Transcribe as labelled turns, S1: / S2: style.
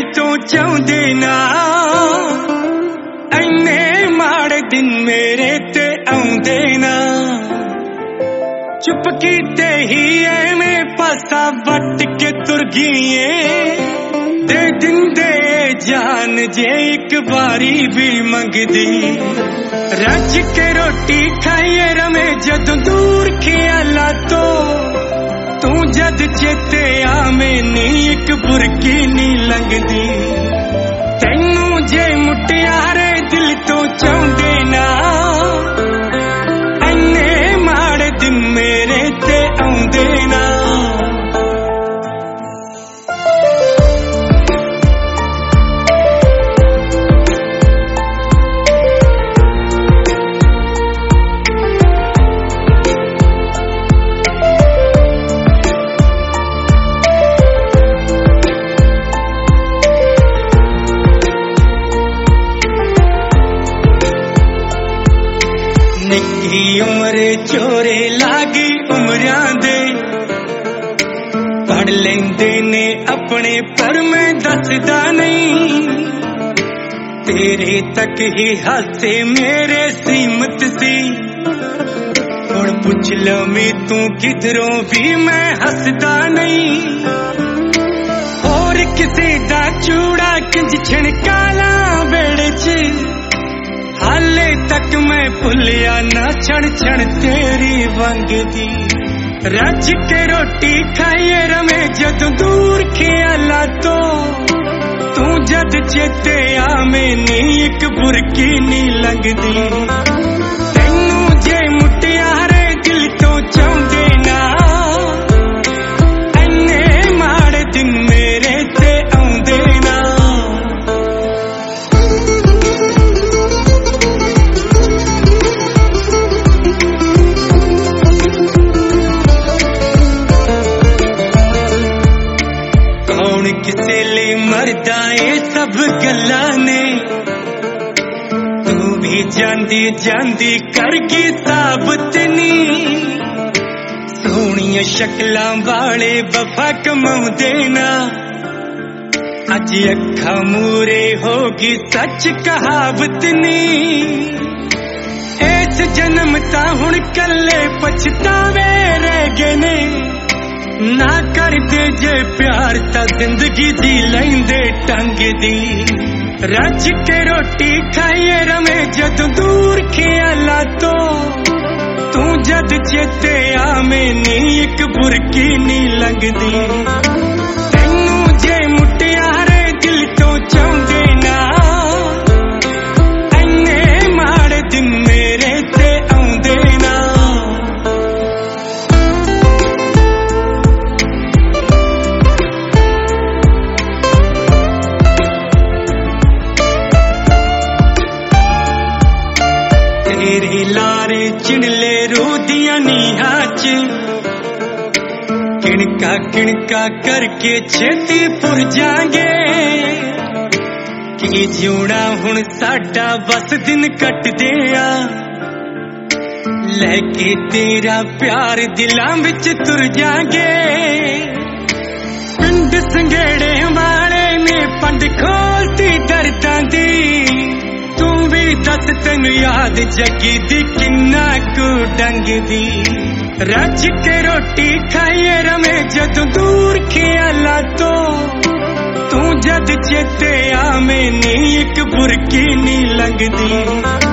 S1: तो चाहते ना इन्ने माड़े दिन मेरे ते आउंदे ना चुप कीते ही एवें पासा वट के तुर गईए दे दिंदे जान जे एक बारी भी मंगदी रज के रोटी खाइए रमे जद दूर ख्याला तो तू जद चेते आमे नी एक बुरकी नी लंघदी तैनू जे मुटियारे दिल तो चाहते ना इन्ने माड़े दिन मेरे ते आउंदे ना निक्की उम्र चोरे लागी उमरां दे पढ़ लेंदे ने अपने पर मैं दसदा नहीं तेरे तक ही हासे मेरे सीमत सी हुण पुछ लवी तू किधरों भी मैं हसदा नहीं और किसी दा चूड़ा किंज छिणकाला बेड़े च हाले तक मैं भुलिया ना छण छण तेरी वंगदी रज के रोटी खाइए रमे जद दूर ख्याला तो तू जद चेते आमे नी एक बुरकी नी लंघदी तैनू जे मुटियारे दिल तो चाहते ना इन्ने माड़े दिन मेरे ते आउंदे ना किसे ले मरदा ये सब गल्लां ने तू भी जांदी जांदी करगी साबत नी सोहणियां शक्लां वाले वफा कमाउंदे ना अज अखा मूरे होगी सच कहावत नी इस जन्म ता हुण कल्ले पछतावे रह गए ने ना कर दे जे प्यार ता जिंदगी जी लेंदे टंग दी रज के रोटी खाइए रमे जद दूर ख्याला तो तू जद चेते आमे नी एक बुरकी नी लंघदी तैनू जे मुटियारे दिल तो चाहते ना इन्ने माड़े दिन मेरे ते आउंदे ना तेरे लारे चिनले रोदियां नीहां च किणका करके छेती पुर जाएंगे की जिउना हुण साडा बस दिन कटदे आ लेके तेरा प्यार दिलां विच तुर जाएंगे पिंड संघेड़े वाले ने पंड खोलती दर्दां दी तू भी दस तेन याद जगी दी किन्ना कु डंग दी रज के रोटी खाइए रमे जद दूर ख्याला तो तू जद चेते आमे नी एक बुरकी नी लंघदी